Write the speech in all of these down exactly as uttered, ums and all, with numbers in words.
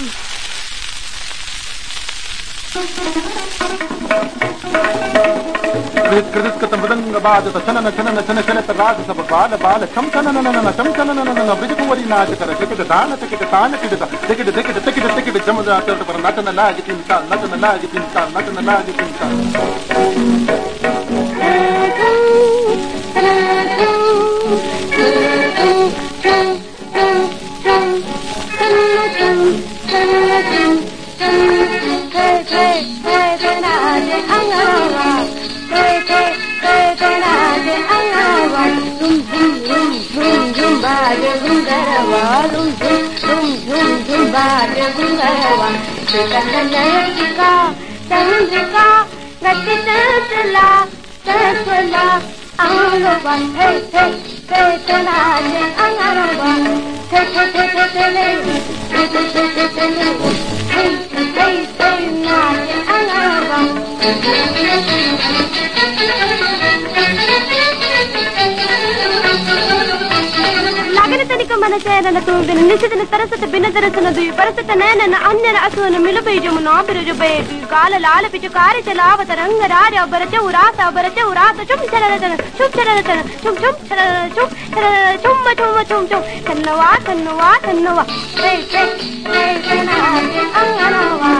कृतंग चनन चनन चन चलत राग सब बाल बाल छम चनन नन चम चनन नन ब्रिज कुंवरी नाच कर टिकट दान टिकट तान ticket ticket ticket ticket ticket जम जाते पर नचन लाग तीन साल नचन लाग तीन साल नचन लाग तीन साल चंद्रिका चंद्रिका गति चला चला अंगवा हे हे हे चला जे अंगवा हे हे हे हे चले हे हे हे हे चले हे हे हे नाचे अंगवा मन चैन तू बिन निशितन तरसत बिन तरसन दुई परसत नैनन अन्यन असुन मिल बीजम नो बिरज बेटी काल लाल पिच कार चलावत रंग राज अबर चौरात अबर चौरात चुम चलरतन चुम चलरतन चुम चुम चल चुम चुम चुम चुम चुम धन्यवा धन्यवा धन्यवा हे हे हे जना अंगनवा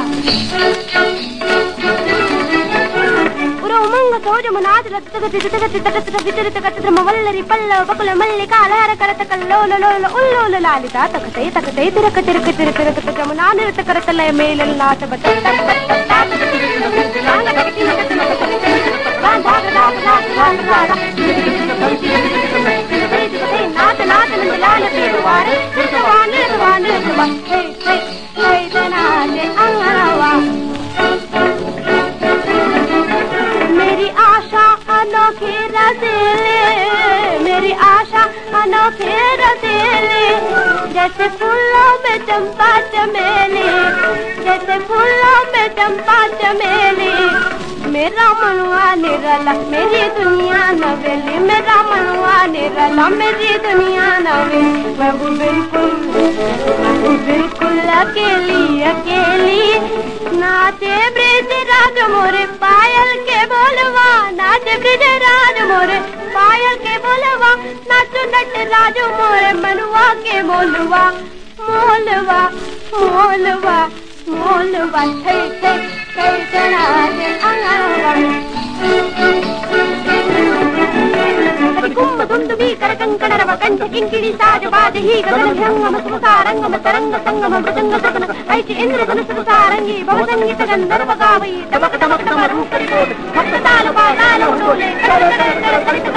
उमंग तोज मनाज लतगति तगति तगति विचरित गति मवल्लरि पल्लव बकुल मल्लिका लहर करत कल्लोल लोल उल्लोल लालिता तकते तकते तिरक तिरक तिरक तिरक जमुना नृत करत लय मेलन नाच बत नाच नाच लाल पेरवार निर्वाण निर्वाण निर्वाण हे हे हे जना जे अंगनवा मेरी आशा अनोखे रसीले मेरी आशा अनोखे रसीले जैसे फूलों में चंपा चमेली जैसे फूलों में चंपा चमेली मेरा मनवा निराला मेरी दुनिया नवेली मेरा मनवा निराला मेरी दुनिया नवेली मैं हूँ बिल्कुल बिल्कुल अकेली अकेली नाचे ब्रिज राज मोरे पायल के बोलवा नाचे ब्रिज राज मोरे पायल के बोलवा नाचो नट राज मोरे मनवा के मोलवा मोलवा मोलवा मोलवा थे थे थे जना जे अंगवा कुंभ धुंध भी कर कंकण रव कंठ किंकिणी साज बाज ही गगन भ्रंगम सुसारंगम तरंग संगम मृदंग सगन ऐच इंद्र धनुष सारंगी भव संगीत गंधर्व गावई टमक टमक टमक रूप करी बोल भक्त ताल बाल डोले कर कर कर